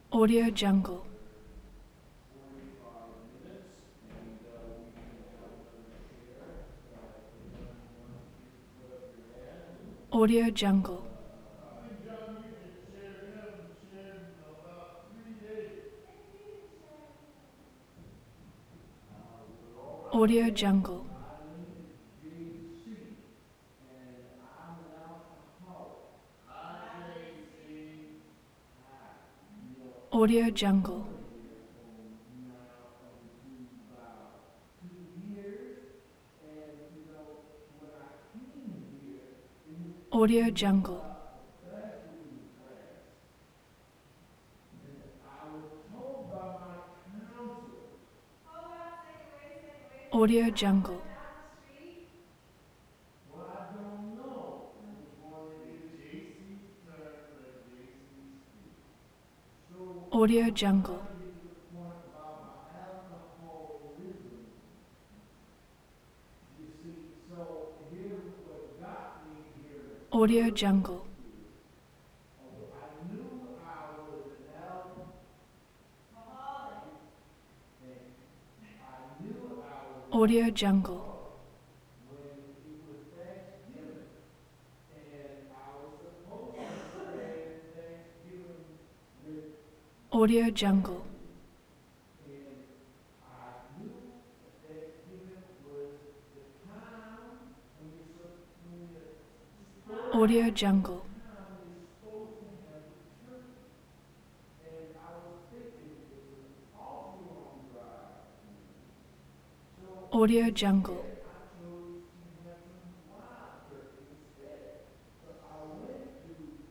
Audio Jungle. Audio Jungle. I've been John Nugent, shared heaven, shared in about 3 days. Audio Jungle. My name is JC, and I'm an alcoholic. Hi, JC. Hi. You know, Audio I've been Jungle. coming here for now into about 2 years, and you know, when I came here, Audio it was Jungle. a basketball class, and I was told by my counselors. Hold on a second, wait a second, wait a second. Audio Is that the Jungle. one down the street? Well, I don't know which one it It's is. JC's turn, let JC speak. So Audio I'm Jungle. trying to get to the point about my alcoholism. You see, so here's what got me here in the Audio first Jungle. place is, I knew I was an Mahalik. I knew I was an Audio Jungle. alcoholic when it was Thanksgiving, and I was supposed to spend Thanksgiving with Audio Jungle. and I knew that Thanksgiving was the time when you're Audio Jungle. supposed to have the turkey. And I was thinking it's an awful long drive for me. So Audio Jungle. I chose to have some wild turkey instead. So I went to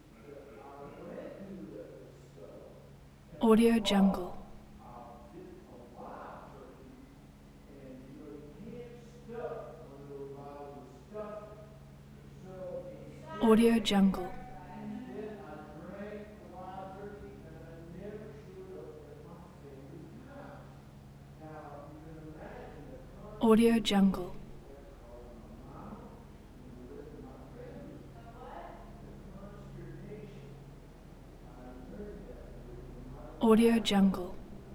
the store and I Audio bought Jungle. just a wild turkey, and you know you can't stuff one of those bottles with stuffing. So Audio Jungle. instead I drank the wild turkey, and I never showed up at my family's house. Now you can imagine the Audio Jungle. calling my mom and the rest of my family, The what? the consternation. I learned that with my Audio Jungle.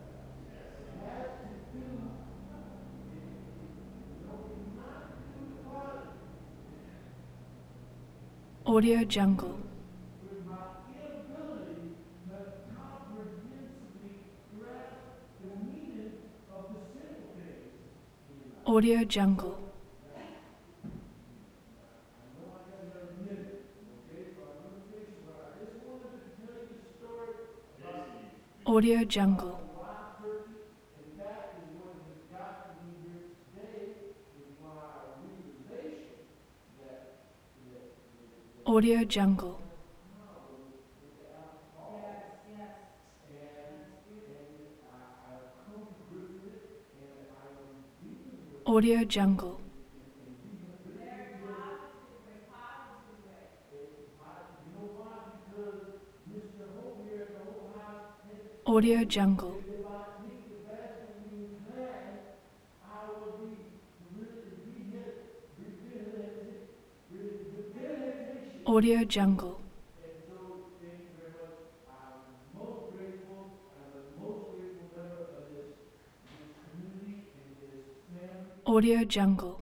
Audio Jungle. with my inability to comprehensively grasp the meaning of the simple things in life. Audio Jungle. I know I got another minute, okay, so I'm gonna finish, but I just wanted to tell you the story about Audio Jungle. the wild turkey, and that is what has gotten me here today is my realization that Audio Jungle. problem with the alcohol. Yes, yes. And I've come to grips with it, and I am dealing with Audio Jungle. Very positive way, positive way. it. You know why? Because Mr. Hope here at the Hope House has Audio Jungle. if I take the basketball class, I will be rehabilitation. Audio Jungle. And so, thank you very much. I'm most grateful. I'm the most grateful member of this community and this family. Audio Jungle.